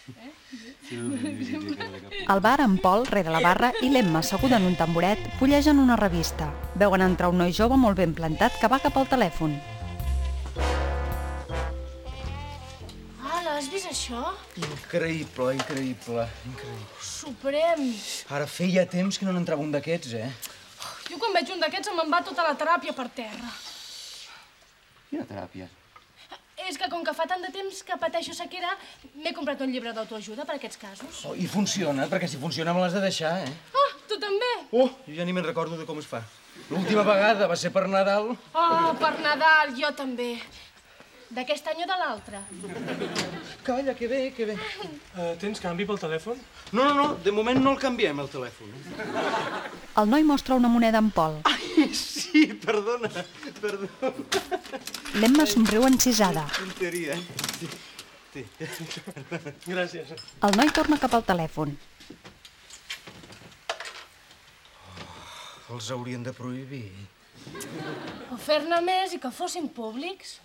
Al bar, en Pol, rere la barra, i l'Emma, asseguda en un tamboret, fullegen una revista. Veuen entrar un noi jove molt ben plantat que va cap al telèfon. Has vist això? Increïble. Suprem. Ara feia temps que no n'entrava un d'aquests, Jo quan veig un d'aquests me'n va tota la teràpia per terra. Quina teràpia? És que com que fa tant de temps que pateixo sequera, m'he comprat un llibre d'autoajuda per a aquests casos. I funciona, perquè si funciona me l'has de deixar, Tu també? Jo ja ni me'n recordo de com es fa. L'última vegada va ser per Nadal. Per Nadal, jo també. D'aquest any o de l'altre? Calla, que bé. Tens canvi pel telèfon? No, de moment no el canviem, el telèfon. El noi mostra una moneda a en Pol. Ai, sí, perdona. L'Emma somriu encisada. Tonteria, Sí. Gràcies. El noi torna cap al telèfon. Els haurien de prohibir. O fer-ne més i que fossin públics.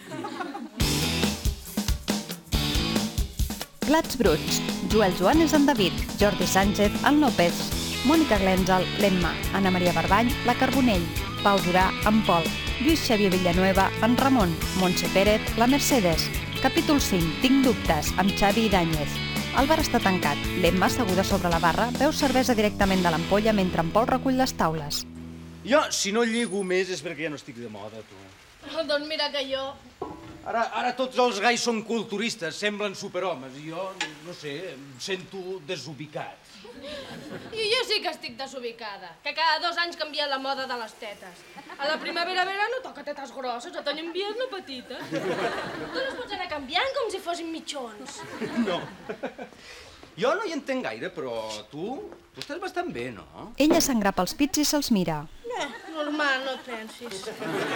Plats bruts. Joel Joan és en David, Jordi Sánchez, en López, Mònica Glènzel, l'Emma, Anna Maria Barbany, la Carbonell, Pau Durà, en Pol, Lluís Xavier Villanueva, en Ramon, Montse Pérez, la Mercedes. Capítol 5. Tinc dubtes, amb Xavi Idàñez. El bar està tancat. L'Emma, asseguda sobre la barra, beu cervesa directament de l'ampolla mentre en Pol recull les taules. Jo, si no lligo més, és perquè ja no estic de moda, tu. Doncs mira que jo... Ara tots els gais són culturistes, semblen superhomes, i jo, no sé, em sento desubicat. I jo sí que estic desubicada, que cada 2 anys canvia la moda de les tetes. A la primavera-verano toca tetes grosses, a tant invierno petites. Tu les pots anar canviant com si fossin mitjons. No. Jo no hi entenc gaire, però tu estàs bastant bé, no? Ella s'engrapa els pits i se'ls mira. Normal, no et pensis.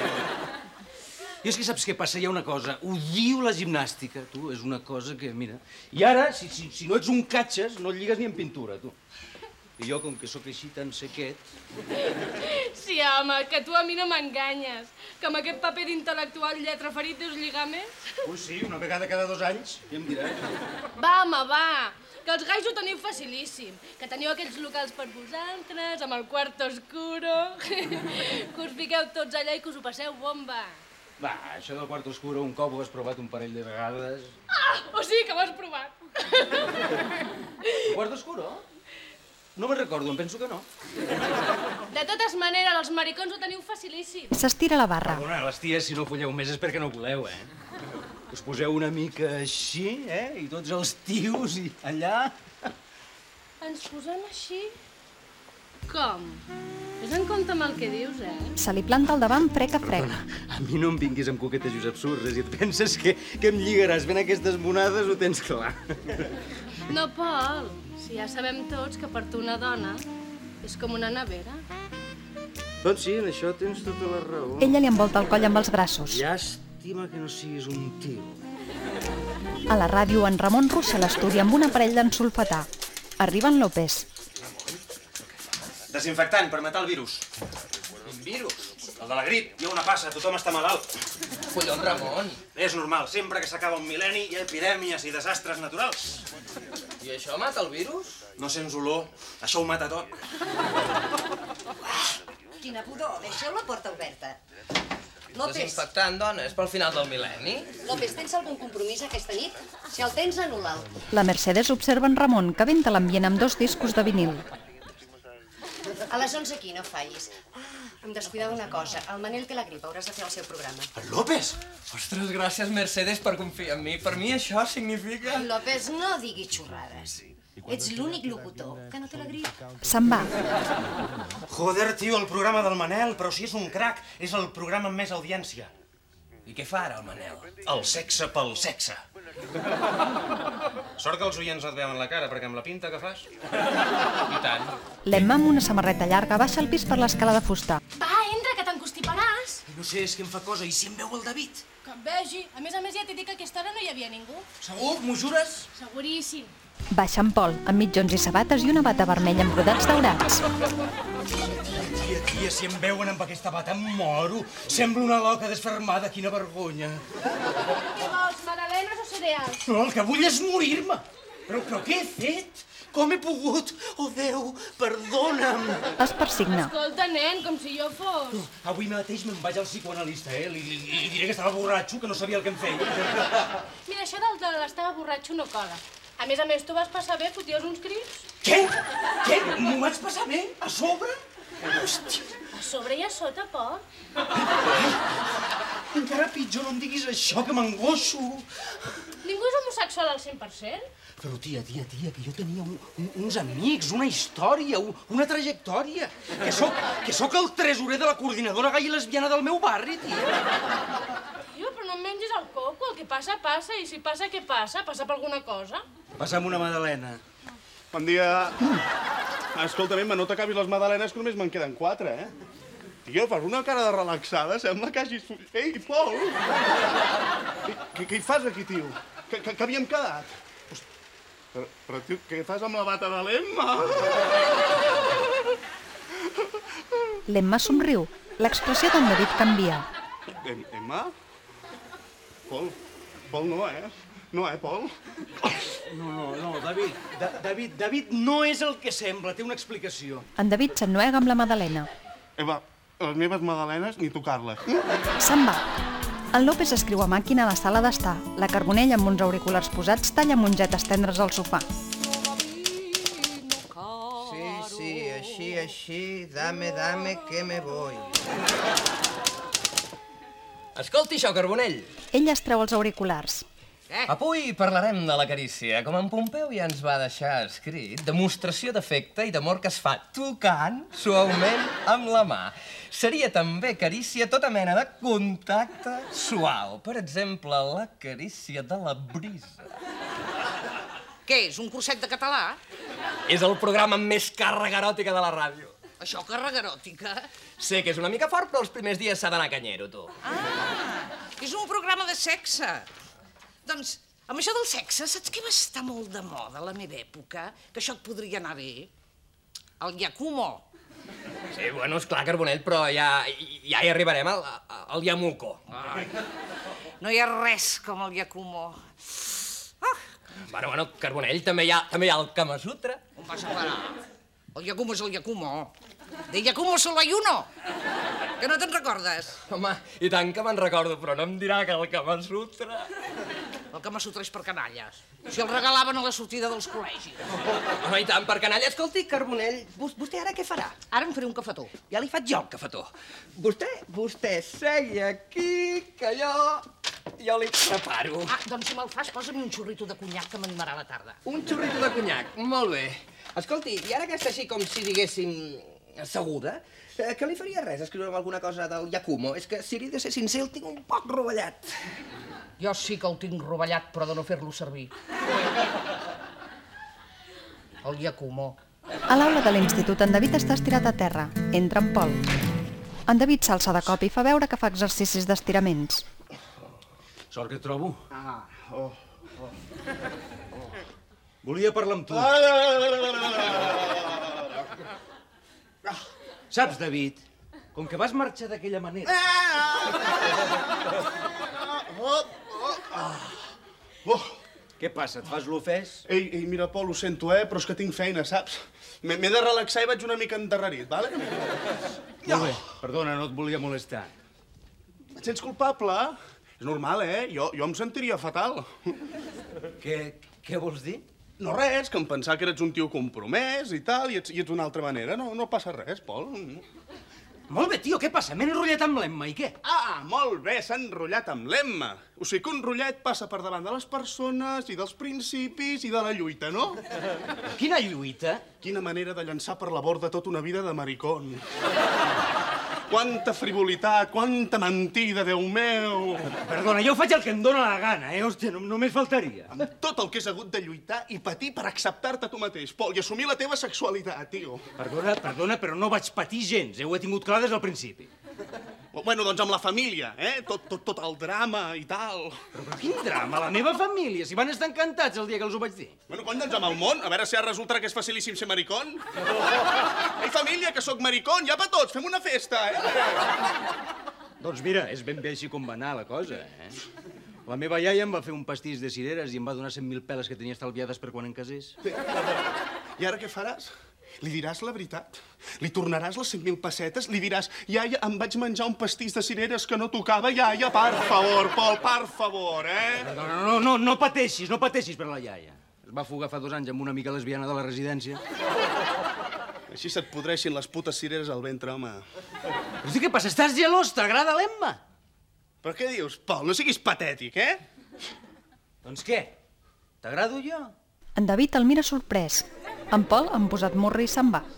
I és que saps què passa? Hi ha una cosa. Odio la gimnàstica, tu. És una cosa que, mira... I ara, si no ets un catxes, no et lligues ni en pintura, tu. I jo, com que sóc així tan sequet... Sí, home, que tu a mi no m'enganyes. Que amb aquest paper d'intel·lectual lletra ferit deus lligar més. Sí, una vegada cada 2 anys, ja em diràs. Va, home, va. Que els gais ho teniu facilíssim. Que teniu aquells locals per vosaltres, amb el quarto oscuro. Que us fiqueu tots allà i que us ho passeu bomba. Va, això del quarto oscuro un cop ho has provat un parell de vegades. O sigui que ho has provat. El quarto oscuro? No me'n recordo, em penso que no. De totes maneres, els maricons ho teniu facilíssim. S'estira a la barra. Perdona, les ties, si no folleu més és perquè no voleu, Us poseu una mica així, I tots els tios i allà... Ens posem així? Com? Vés en compte amb el que dius, Se li planta al davant frec a frec. A mi no em vinguis amb coquetejos absurds, i et penses que em lligaràs fent aquestes monades, ho tens clar. No, Pol. Si ja sabem tots que per tu una dona és com una nevera. Doncs sí, en això tens tota la raó. Ella li envolta el coll amb els braços. Llàstima que no siguis un tio. A la ràdio, en Ramon russa l'estudi amb un aparell d'ensulfatar. Arriba en López. Desinfectant per matar el virus. Quin virus? El de la grip. Hi ha una passa, tothom està malalt. Collons, Ramon. És normal, sempre que s'acaba un mil·lenni hi ha epidèmies i desastres naturals. I això mata el virus? No sents olor, això ho mata tot. Quina pudor, deixeu la porta oberta. López, Desinfectant, dona, és pel final del mil·lenni. López, tens algun compromís aquesta nit? Si el tens, anul·la'l. La Mercedes observa en Ramon, que venta l'ambient amb 2 discos de vinil. A les 11 aquí, no fallis. Em descuidava una cosa. El Manel té la grip, hauràs de fer el seu programa. El López! Ostres, gràcies, Mercedes, per confiar en mi. Per mi això significa... López, no diguis xorrades. Ets l'únic locutor que no té la grip. Se'n va. Joder, tio, el programa del Manel, però si és un crac, és el programa amb més audiència. I què fa ara, el Manel? El sexe pel sexe. Sort que els oients no et veuen la cara, perquè amb la pinta que fas... I tant. L'Emma, amb una samarreta llarga, baixa al pis per l'escala de fusta. Va, entra, que t'encostiparàs. No sé, és que em fa cosa, i si em veu el David? Que et vegi. A més, ja t'he dit que a aquesta hora no hi havia ningú. Segur? M'ho jures? Seguríssim. Baixa en Pol, amb mitjons i sabates i una bata vermella amb brodats daurats. Tia, si em veuen amb aquesta bata em moro. Sembla una loca desfermada, quina vergonya. Què vols, magdalenes o cereals? No, el que vull és morir-me. Però què he fet? Com he pogut? Oh, Déu, perdona'm. Es persigna. Escolta, nen, com si jo fos. Avui mateix me'n vaig al psicoanalista, Li diré que estava borratxo, que no sabia el que em feia. Mira, això del de l'estava borratxo no cola. A més, tu vas passar bé, foties uns crits. Què? M'ho vaig passar bé? A sobre? Hòstia. A sobre i a sota, poc. Encara pitjor, no em diguis això, que m'angoixo. Ningú és homosexual al 100%? Però, tia, que jo tenia uns amics, una història, una trajectòria. Que sóc el tresorer de la coordinadora gai i lesbiana del meu barri, tia. Tio, però no em mengis el coco. El que passa, passa. I si passa, què passa? Passa per alguna cosa? Passa'm una magdalena. Bon dia. Escolta, no t'acabis les magdalenes, que només me'n queden 4, Tio, fas una cara de relaxada, sembla que hagis... Ei, Pol! Què hi fas aquí, tio? Que havíem quedat? Però, tio, què fas amb la bata de l'Emma? L'Emma somriu. L'expressió d'en David canvia. Emma? Pol no, No, Pol? No, David no és el que sembla, té una explicació. En David s'ennuega amb la magdalena. Eva, les meves magdalenes, ni tocar-les. Se'n va. En López escriu a màquina a la sala d'estar. La Carbonell, amb uns auriculars posats, talla mongetes tendres al sofà. Sí, així, dame, que me voy. Escolti això, Carbonell. Ell es treu els auriculars. Avui parlarem de la carícia. Com en Pompeu ja ens va deixar escrit, demostració d'afecte i d'amor que es fa tocant suaument amb la mà. Seria també carícia tota mena de contacte suau. Per exemple, la carícia de la brisa. Què és, un curset de català? És el programa amb més càrrega eròtica de la ràdio. Això, càrrega eròtica? Sé que és una mica fort, però els primers dies s'ha d'anar canyero, tu. És un programa de sexe. Doncs, amb això del sexe, saps què va estar molt de moda a la meva època? Que això et podria anar bé? El Yakumo. Sí, bueno, esclar, Carbonell, però ja hi arribarem, al Yamuko. No hi ha res com el Yakumo. Bueno, Carbonell, també hi ha el Kama Sutra. On vas a parar? El Yakumo és el Yakumo. De Yakumo solo hay uno. Que no te'n recordes? Home, i tant que me'n recordo, però no em dirà que el Kama Sutra... El Kama Sutra és per canalles. Si el regalaven a la sortida dels col·legis. Home, i tant, per canalla. Escolti, Carbonell, vostè ara què farà? Ara em faré un cafetó. Ja li faig jo el cafetó. Vostè segui aquí, que jo li preparo. Doncs si me'l fas, posa'm un xurrito de conyac que m'animarà a la tarda. Un xurrito de conyac, molt bé. Escolti, i ara que està així com si diguéssim asseguda, que li faria res escriure'm alguna cosa del Yakumo? És que, si li he de ser sincer, el tinc un poc rovellat. Jo sí que el tinc rovellat, però de no fer-lo servir. El Yakumo. A l'aula de l'institut, en David està estirat a terra. Entra en Pol. En David s'alça de cop i fa veure que fa exercicis d'estiraments. Sort que et trobo. Volia parlar amb tu. Saps, David, com que vas marxar d'aquella manera... Què passa, et fas l'ofès? Ei, mira, Pol, ho sento, però és que tinc feina, saps? M'he de relaxar i vaig una mica endarrerit, vale? Molt bé, perdona, no et volia molestar. Et sents culpable? És normal, Jo em sentiria fatal. Què vols dir? No res, que em pensava que eres un tio compromès i tal, i ets d'una altra manera. No passa res, Pol. Molt bé, tio, què passa? M'he enrotllat amb l'Emma, i què? Molt bé, s'ha enrotllat amb l'Emma. O sigui que un rotllet passa per davant de les persones i dels principis i de la lluita, no? Quina lluita? Quina manera de llançar per la borda tota una vida de maricón. Quanta frivolitat, quanta mentida, Déu meu! Perdona, jo faig el que em dóna la gana, Hòstia, només faltaria. Amb tot el que has hagut de lluitar i patir per acceptar-te tu mateix, Pol, i assumir la teva sexualitat, tio. Perdona, però no vaig patir gens, ho he tingut clar des del principi. Bueno, doncs amb la família, tot el drama i tal. Però quin drama? La meva família, si van estar encantats el dia que els ho vaig dir. Bueno, cony, doncs amb el món, a veure si ara resultarà que és facilíssim ser maricón. Ei, família, que sóc maricón, ja per tots, fem una festa, Doncs mira, és ben bé així com va anar la cosa, La meva iaia em va fer un pastís de cireres i em va donar 100.000 peles que tenia estalviades per quan em casés. I ara què faràs? Li diràs la veritat? Li tornaràs les 100.000 pessetes? Li diràs, iaia, em vaig menjar un pastís de cireres que no tocava, iaia, per favor, Pol, per favor, eh? No pateixis per la iaia. Es va fugar fa 2 anys amb una amiga lesbiana de la residència. Així se't podreixin les putes cireres al ventre, home. Però què passa? Estàs gelós? T'agrada l'Emma? Però què dius, Pol? No siguis patètic, eh? Doncs què? T'agrado jo? En David el mira sorprès. En Pol, amb posat morri, se'n va.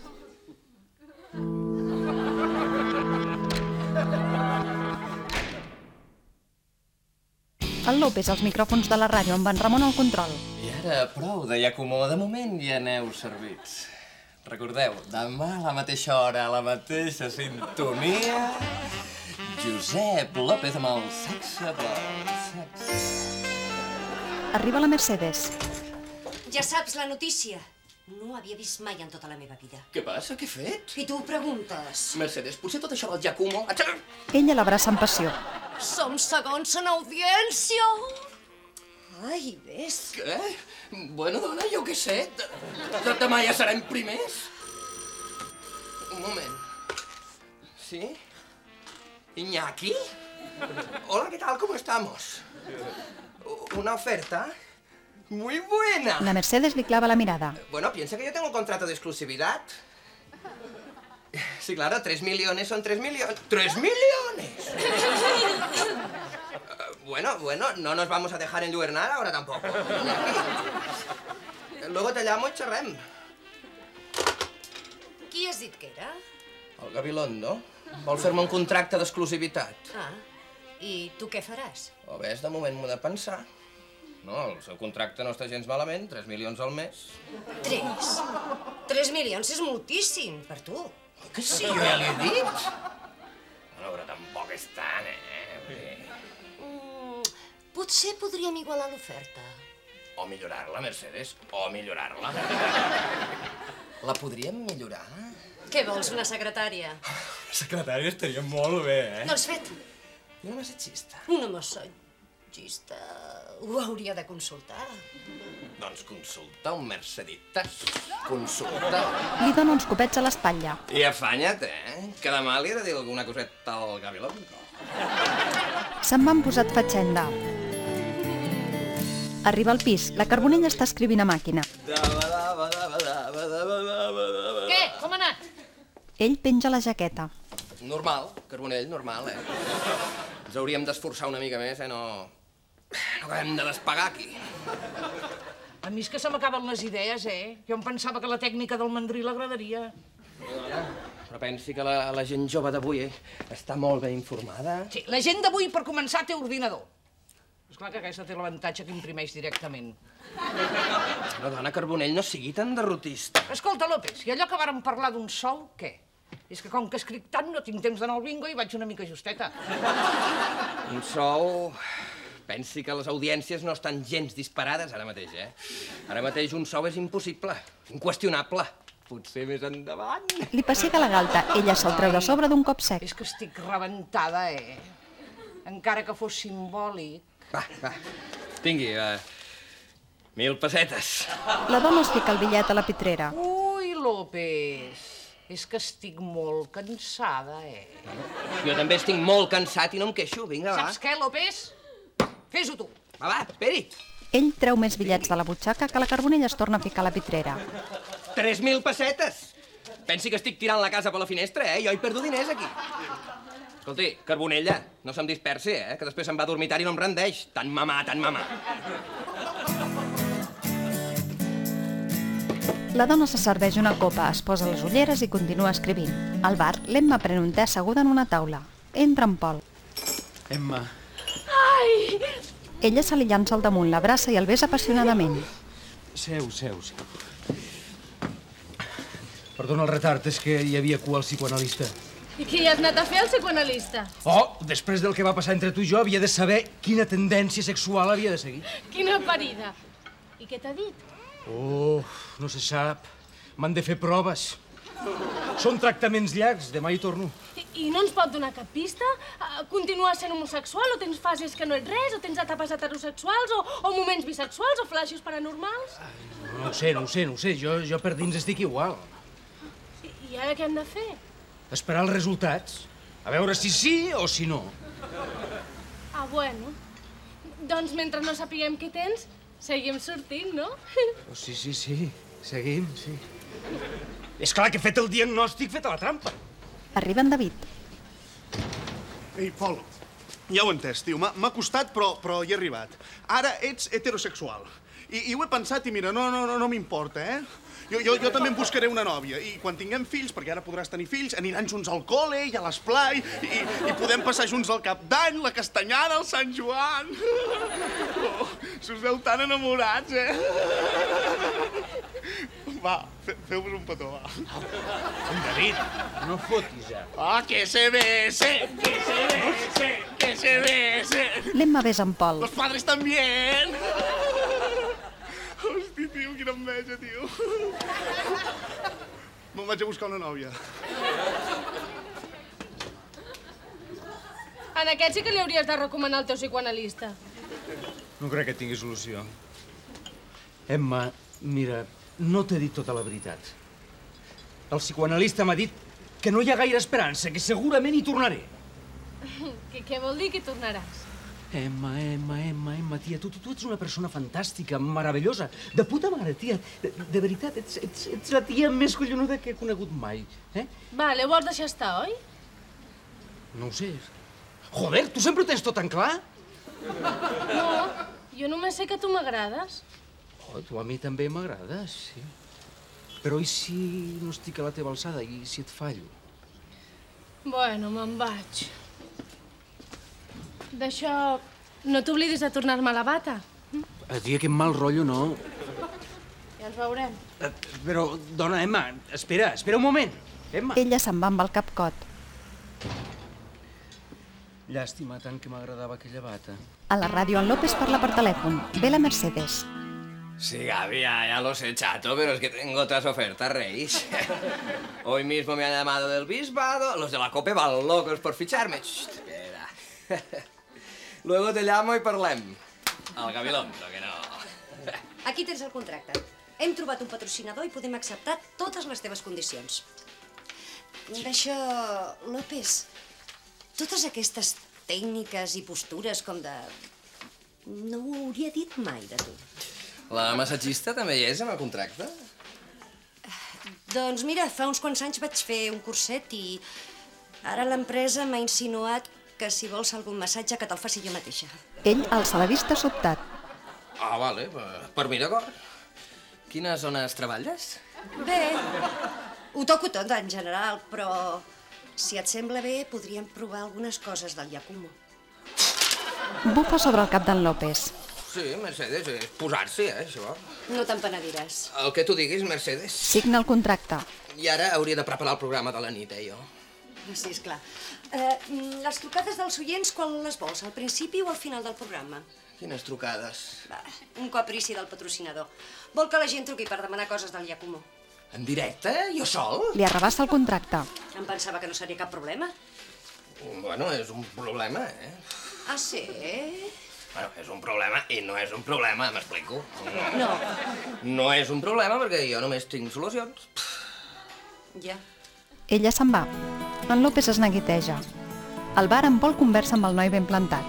El López als micròfons de la ràdio amb en Ramon al control. I ara, prou de Iacomó. De moment ja aneu servits. Recordeu, demà a la mateixa hora, a la mateixa sintonia, Josep López amb el sexe pel sexe. Arriba la Mercedes. Ja saps la notícia. No ho havia vist mai en tota la meva vida. Què passa? Què he fet? I tu ho preguntes. Mercedes, potser tot això del Giacomo... Ella l'abraça amb passió. Som segons en audiència. Ai, ves. Què? Bueno, dona, jo què sé. Demà ja serem primers. Un moment. ¿Sí? Iñaki? Hola, ¿qué tal? ¿Cómo estamos? ¿Una oferta? Muy buena. La Mercedes li clava la mirada. Bueno, piensa que yo tengo un contrato de exclusividad. Sí, claro, 3 millones son 3 millones. ¡3 millones! Bueno, no nos vamos a dejar enlluernar ahora tampoco. Luego te llamo y xerrem. Qui has dit que era? El Gabilondo vol fer-me un contracte d'exclusivitat. Ah, i tu què faràs? O ves, de moment m'ho he de pensar. No, el seu contracte no està gens malament, 3 milions al mes. 3? 3 milions és moltíssim, per tu. Que sí, jo ja li he dit. Bueno, però tampoc és tant, Potser podríem igualar l'oferta. O millorar-la, Mercedes, o millorar-la. La podríem millorar? Què vols, una secretària? La secretària estaria molt bé, Doncs fet. I una massatgista? Una massatgista ho hauria de consultar. Doncs consulta un Merceditas. Consulta. Li dona uns copets a l'espatlla. I afanya't, que demà li he de dir alguna coseta al Gabilondo. Se'n van posat fatxenda. Arriba al pis. La Carbonell està escrivint a màquina. Què? Com ha anat? Ell penja la jaqueta. Normal, Carbonell, normal, Ens hauríem d'esforçar una mica més, No acabem de despegar aquí. A mi és que se m'acaben les idees, Jo em pensava que la tècnica del mandrí l'agradaria. Però pensi que la gent jove d'avui està molt ben informada. Sí, la gent d'avui, per començar, té ordinador. Esclar que aquesta té l'avantatge que imprimeix directament. Però, dona, Carbonell, no sigui tan derrotista. Escolta, López, i allò que vàrem parlar d'un sou, què? És que com que escric tant, no tinc temps d'anar al bingo i vaig una mica justeta. Un sou... Pensi que les audiències no estan gens disparades ara mateix, Ara mateix un sou és impossible, inqüestionable. Potser més endavant. Li pessiga la galta. Ella se'l treu de sobre d'un cop sec. És que estic rebentada, Encara que fos simbòlic. Va. Tingui, 1.000 pessetes. La dona es fica el bitllet a la pitrera. Ui, López, és que estic molt cansada, Jo també estic molt cansat i no em queixo. Vinga, va. Saps què, López? Fes-ho tu. Va, esperi. Ell treu més bitllets de la butxaca que la Carbonell es torna a ficar a la pitrera. 3.000 pessetes. Pensi que estic tirant la casa per la finestra, Jo hi perdo diners, aquí. Escolti, Carbonella, no se'm dispersi, que després se'n va a dormitar i no em rendeix. Tan mamà. La dona se serveix una copa, es posa les ulleres i continua escrivint. Al bar, l'Emma pren un te asseguda en una taula. Entra en Pol. Emma. Ai! Ella se li llança al damunt, l'abraça i el besa apassionadament. Seu. Perdona el retard, és que hi havia cua al psicoanalista. I què hi has anat a fer, al psicoanalista? Oh, després del que va passar entre tu i jo, havia de saber quina tendència sexual havia de seguir. Quina parida. I què t'ha dit? Oh, no se sap. M'han de fer proves. Són tractaments llargs, demà hi torno. I no ens pot donar cap pista? Continues sent homosexual o tens fases que no ets res? O tens etapes heterosexuals o moments bisexuals o flaixos paranormals? No ho sé. Jo per dins estic igual. I ara què hem de fer? Esperar els resultats. A veure si sí o si no. Bueno. Doncs mentre no sapiguem què tens, seguim sortint, no? Sí. Seguim, sí. És clar que he fet el diagnòstic, fet a la trampa. Arriba en David. Ei, Pol, ja ho he entès, tio. M'ha costat, però hi he arribat. Ara ets heterosexual. I ho he pensat i mira, no m'importa, eh? Jo també em buscaré una nòvia. I quan tinguem fills, perquè ara podràs tenir fills, aniran junts al col·le i a l'esplai i podem passar junts al Cap d'Any, la Castanyada, el Sant Joan. Oh, se us veu tan enamorats, eh? Va, feu-vos un petó, va. David, no fotis, ja. Ah, que se bese, que se bese. L'Emma besa en Pol. Los padres también. Hosti, tio, quina enveja, tio. Me'n vaig a buscar una nòvia. En aquest sí que li hauries de recomanar al teu psicoanalista. No crec que tingui solució. Emma, mira, no t'he dit tota la veritat. El psicoanalista m'ha dit que no hi ha gaire esperança, que segurament hi tornaré. Què vol dir que tornaràs? Emma, tia, tu ets una persona fantàstica, meravellosa, de puta mare, tia. De veritat, ets la tia més collonuda que he conegut mai, eh? Vale, ho vols deixar estar, oi? No ho sé. Joder, tu sempre ho tens tot en clar? No, jo només sé que tu m'agrades. Oh, tu a mi també m'agrades, sí. Però i si no estic a la teva alçada i si et fallo? Bueno, me'n vaig. D'això, no t'oblidis de tornar-me la bata. Tia, quin mal rotllo, no? Ja ens veurem. Però, dona, Emma, espera un moment. Emma. Ella se'n va amb el capcot. Llàstima tant que m'agradava aquella bata. A la ràdio en López parla per telèfon. Ve la Mercedes. Sí, Gaby, ya lo sé, chato, pero es que tengo otras ofertas, Reis. Hoy mismo me han llamado del Bispado, los de la COPE van locos por ficharme. Shh, espera. Luego te llamo y parlem. Al Gabilondo, que no. Aquí tens el contracte. Hem trobat un patrocinador i podem acceptar totes les teves condicions. D'això, López, totes aquestes tècniques i postures com de... No ho hauria dit mai de tu. La massatgista també hi és en el contracte? Doncs mira, fa uns quants anys vaig fer un curset i ara l'empresa m'ha insinuat que si vols algun massatge que te'l faci jo mateixa. Ell alça la vista sobtat. Ah, vale, per mi d'acord. Quines zones treballes? Bé, ho toco tot en general, però si et sembla bé podríem provar algunes coses del Yakumo. Bufa sobre el cap d'en López. Sí, Mercedes, és posar-s'hi, això. No te'n penediràs. El que tu diguis, Mercedes. Signa el contracte. I ara hauria de preparar el programa de la nit, jo. Sí, esclar. Les trucades dels oients, quan les vols? Al principi o al final del programa? Quines trucades? Un caprici del patrocinador. Vol que la gent truqui per demanar coses del Yakumo. En directe? Jo sol? Li arrabassa el contracte. Em pensava que no seria cap problema. Bueno, és un problema, eh? Ah, sí? Bueno, és un problema i no és un problema, m'explico? No. No és un problema perquè jo només tinc solucions. Ja. Ella se'n va. En López es neguiteja. Al bar, en Pol conversa amb el noi ben plantat.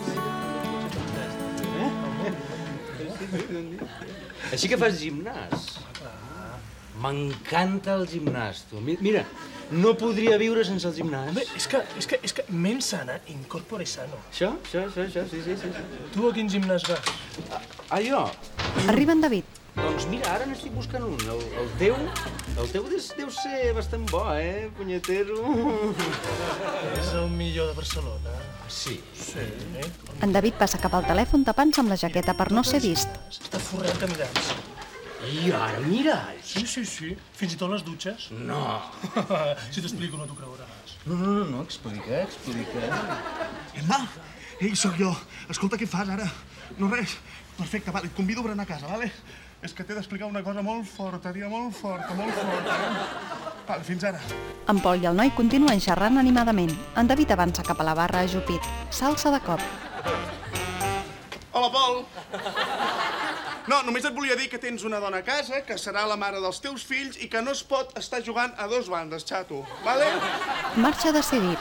Així que fas gimnàs. M'encanta el gimnàs, tu. Mira, no podria viure sense el gimnàs. Home, és que mens sana, incorpore sano. Això, sí. Tu a quin gimnàs vas? Jo? Arriba en David. Doncs mira, ara n'estic buscant un. El teu deu ser bastant bo, punyetero? És el millor de Barcelona. Sí. Sí. En David passa cap al telèfon tapant-se amb la jaqueta per no ser vist. Està forrat de miralls. I ara miralls? Sí. Fins i tot les dutxes. No. Si t'explico no t'ho creuràs. No, explica. Emma! Ei, sóc jo. Escolta, què fas ara? No res. Perfecte, vale, et convido a berenar a casa, vale? És que t'he d'explicar una cosa molt forta, tia, molt forta, eh? Vale, fins ara. En Pol i el noi continuen xerrant animadament. En David avança cap a la barra ajupit. S'alça de cop. Hola, Pol. No, només et volia dir que tens una dona a casa, que serà la mare dels teus fills i que no es pot estar jugant a dos bandes, xato. Vale? Marxa decidit.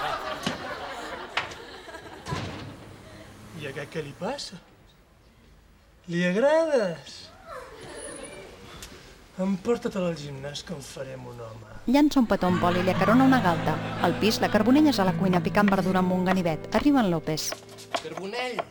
I aquest què li passa? Li agrades? Emporta-te'l al gimnàs que en farem un home. Llança un petó a en Pol i li acarona una galta. Al pis, la Carbonell és a la cuina picant verdura amb un ganivet. Arriba en López. Carbonell!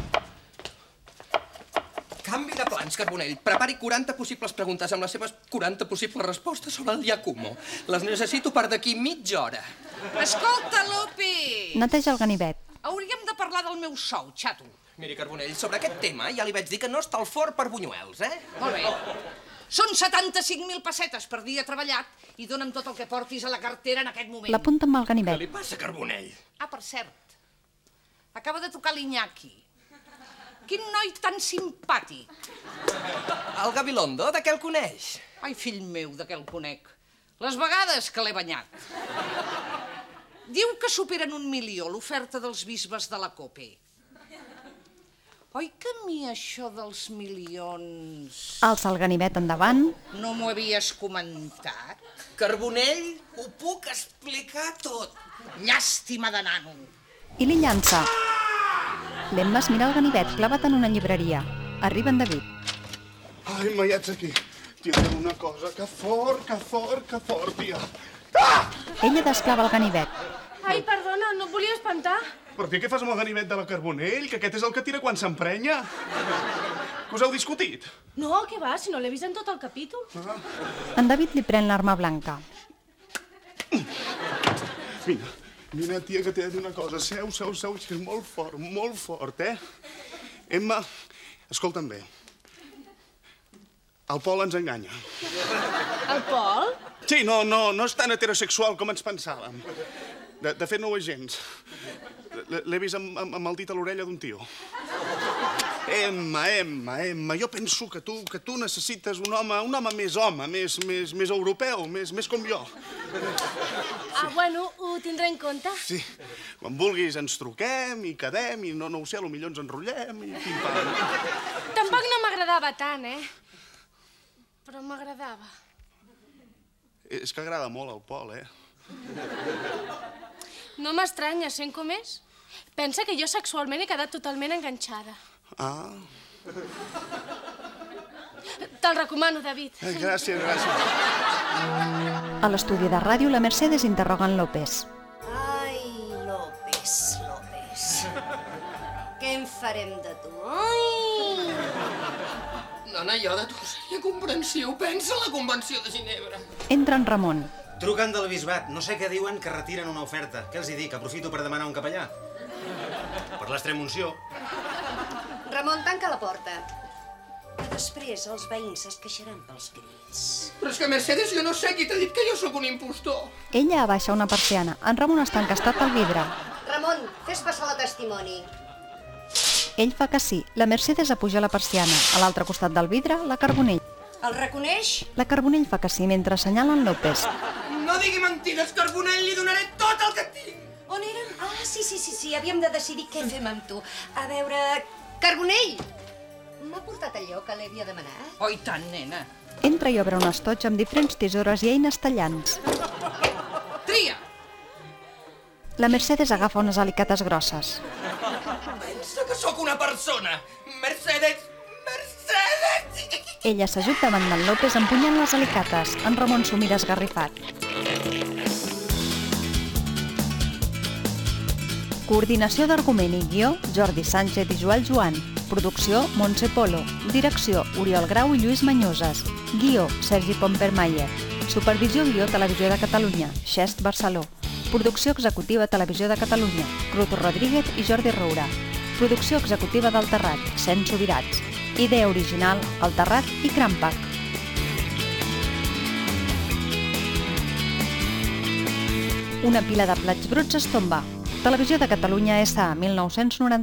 Canvi de plans, Carbonell. Prepari 40 possibles preguntes amb les seves 40 possibles respostes sobre el Giacomo. Les necessito per d'aquí mitja hora. Escolta, Lope! Neteja el ganivet. Hauríem de parlar del meu sou, xato. Miri, Carbonell, sobre aquest tema ja li vaig dir que no està al forn per bunyuels, eh? Molt bé. Són 75.000 pessetes per dia treballat i dona'm tot el que portis a la cartera en aquest moment. L'apunta amb el Què li ganivet. passa, Carbonell? Ah, per cert, acaba de tocar l'Iñaki. Quin noi tan simpàtic. El Gabilondo, de què el coneix? Ai, fill meu, de què el conec. Les vegades que l'he banyat. Diu que superen 1 milió l'oferta dels bisbes de la COPE. Oi que a mi això dels milions... Alça el ganivet endavant. No m'ho havies comentat? Carbonell, ho puc explicar tot. Llàstima de nano. I li llança. L'Emma es mira el ganivet clavat en una llibreria. Arriba en David. Ai, ma, ja ets aquí. Tia, una cosa, que fort, tia. Ah! Ella desclava el ganivet. Ai, perdona, no et volia espantar. Però, tia, què fas amb el ganivet de la Carbonell? Que aquest és el que tira quan s'emprenya. Que us heu discutit? No, què va, si no l'he vist en tot el capítol. En David li pren l'arma blanca. Vine, tia, que t'he de dir una cosa. Seu, que és molt fort, eh? Emma, escolta'm bé. El Pol ens enganya. El Pol? Sí, no és tan heterosexual com ens pensàvem. De fet, no ho és gens. L'he vist amb el dit a l'orella d'un tio. Emma, jo penso que tu necessites un home més home, més europeu, més com jo. Ah, bueno, ho tindré en compte. Sí, quan vulguis ens truquem i quedem i no ho sé, potser ens enrotllem i pim-pam. Tampoc no m'agradava tant, Però m'agradava. És que agrada molt el Pol, No m'estranya, sent com és. Pensa que jo sexualment he quedat totalment enganxada. Ah. Te'l recomano, David. Gràcies. A l'estudi de ràdio, la Mercedes interroga en López. Ai, López. Què en farem de tu? Ai! Nona, jo de tu seria comprensiu. Pensa en la Convenció de Ginebra. Entra en Ramon. Truquen del bisbat. No sé què diuen, que retiren una oferta. Què els hi dic? Aprofito per demanar un capellà. Per l'extremunció. Ramon, tanca la porta. I després els veïns es queixaran pels crits. Però és que, Mercedes, jo no sé qui t'ha dit que jo sóc un impostor. Ella abaixa una persiana. En Ramon està encastat al vidre. Ramon, fes passar la testimoni. Ell fa que sí. La Mercedes apuja la persiana. A l'altre costat del vidre, la Carbonell. El reconeix? La Carbonell fa que sí mentre assenyala en López. No digui mentides, Carbonell, li donaré tot el que tinc. On érem? Ah, sí, havíem de decidir què fem amb tu. A veure, Carbonell, m'ha portat allò que li havia demanat? Oi tant, nena. Entra i obre un estoig amb diferents tisores i eines tallants. Tria! La Mercedes agafa unes alicates grosses. Pensa que sóc una persona. Mercedes! Ella s'ajup davant d'en López empunyant les alicates. En Ramon s'ho mira esgarrifat. Coordinació d'argument i guió, Jordi Sánchez i Joel Joan. Producció, Montse Polo. Direcció, Oriol Grau i Lluís Manyoses. Guió, Sergi Pompermayer. Supervisió guió, Televisió de Catalunya, Xest Barceló. Producció executiva, Televisió de Catalunya, Cruto Rodríguez i Jordi Roura. Producció executiva del Terrat, Cent Subirats. Idea original, El Terrat i Crampac. Una pila de plats bruts es tomba. Televisió de Catalunya S.A. 1990.